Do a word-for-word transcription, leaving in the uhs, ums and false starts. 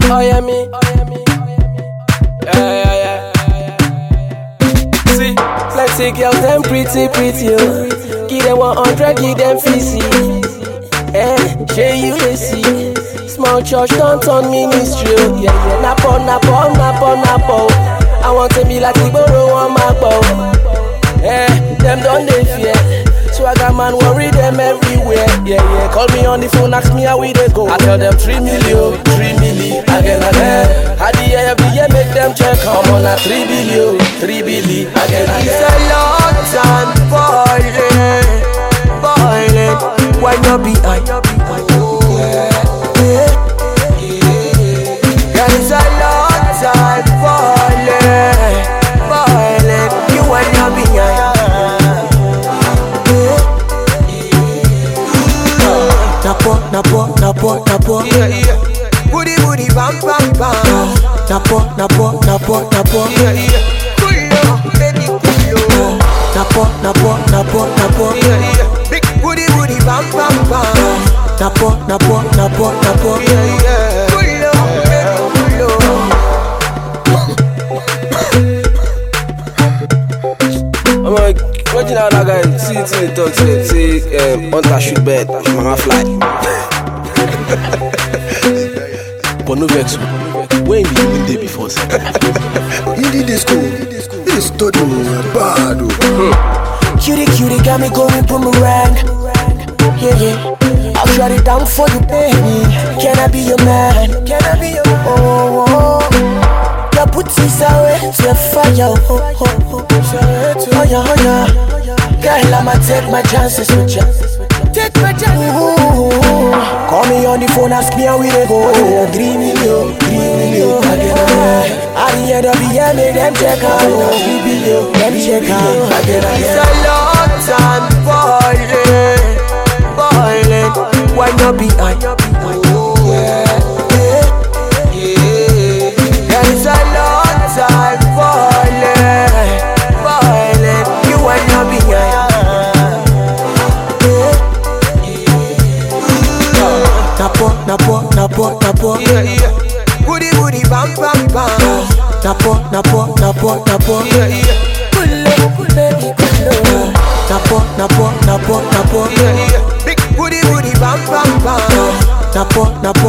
Oh yeah me, yeah yeah yeah. See, plenty girls them pretty pretty oh. Give them one hundred, give them fifty. Eh, share you they see. Small church don't turn ministry oh. Yeah yeah, napo napo napo napo. I want to be like Igboro on my bow. Eh, them don't they fear. Swagger man worry them everywhere. Yeah, yeah, call me on the phone, ask me how we they go. I tell them three million, three million, again, again. How the year every year make them check. I'm on a three billion, three billion, again, again. It's a long time boiling, boiling. Why not be I? Girl, it's a long time boiling, boiling. You want not be I? Napo, napo, napo, napo. Yeah, yeah. Booty, booty, bam, bam, bam. Napo, napo, napo, napo. Yeah, yeah. Pull up, baby, pull up. Napo, napo, napo, napo. Yeah, yeah. Big booty, booty, bam, bam, bam. Napo, napo, napo, napo. Yeah, yeah. Pull up, baby, pull up. I'm like, imagine how that guy see it in the talk, say, say, um, hunter shoot bird, mama fly. But no vex, when you been there before, sir? You did this school. This study bad. Cutie, cutie, got me going boomerang. Yeah, yeah. I'll shut it down for you, baby. Can I be your man? Can I be your man? Oh, oh, oh. Your booty's away to fire. Oh, oh, oh. Oh, yeah, oh, yeah. Girl, I'ma take my chances with you. Take my chances. Ooh. Call me on the phone, ask me how we dey go. Three million, three million, again. At the end of the year, make them check out. Three billion, let me check out. Again, again. It's a long time boiling, boiling. Why not be I? Yeah, it's a long time boiling, boiling. You why not be I? Napo, napo, napo, napo. Yeah, yeah. Booty, booty, bam, bam, bam. Napo, napo, napo, napo. Yeah, yeah. Pull up, baby, pull up. Napo, napo, napo, napo. Yeah, yeah. Big booty, booty, bam, bam, bam. Napo, napo,